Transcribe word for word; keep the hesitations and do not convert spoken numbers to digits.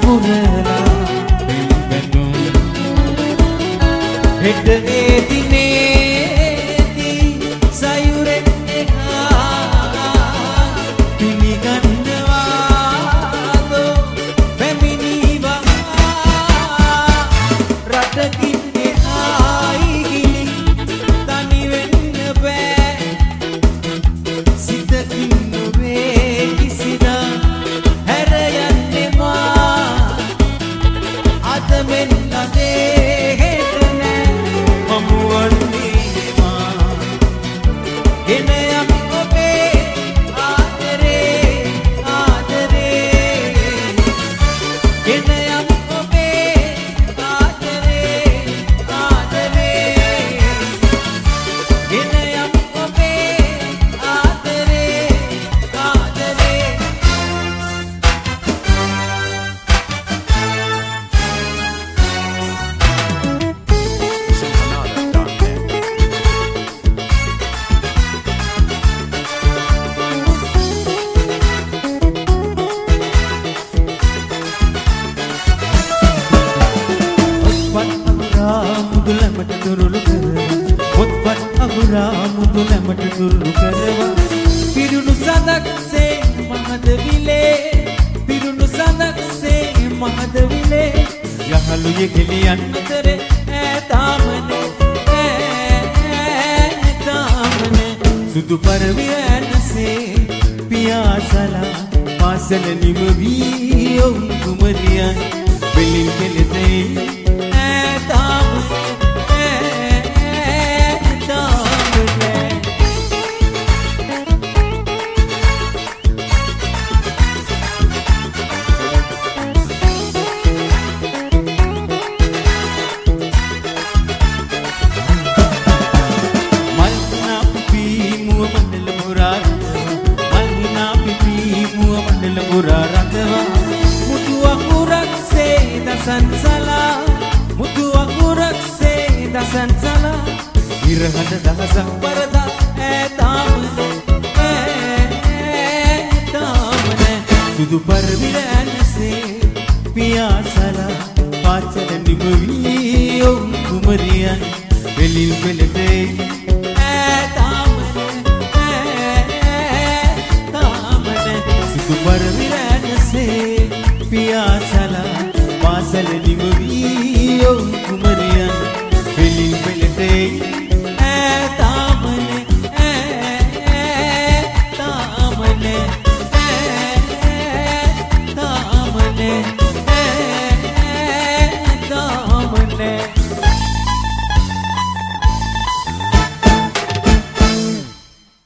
පුරලා පිළිබැඳුම් හෙට ඒ දිනේදී සයුරෙන් එහා පිළිගන්නවාදෝ පැමිණිවා රටකින් එහායි ගිලි තනි වෙන්න බෑ සිතකින් නොවේ කිසිදා හැර යන්නෙමා අද මෙන්න දේ හෙට නෑ හමුවන්නේමා ගෙන යමි ඔබේ ආදරේ ආදරේ ගෙන යමි ඔබේ ආදරේ ආදරේ ගෙන යමි ඔබේ ආදරේ ආදරේ මුදුලමට දුරුළු කරවා පොත්පත් අහුරා මුදුලමට දුරුළු කරවා පිරුණු සඳක්සේ මහද විලේ පිරුණු සඳක්සේ මහද විලේ යහළු යෙහෙලියන් අතරේ ඈතාමනේ ඈතාමනේ සුදු පරවියන්සේ පියාසලා පාසල නිම වී ඔවුන් කුමරියන් වෙලින් කෙලෙතේ Sansala mutu akurak se da sansala irhad dahsak parda etamne etamne sudu parvilan se piyasala pachal nimvi om kumariyan velil velete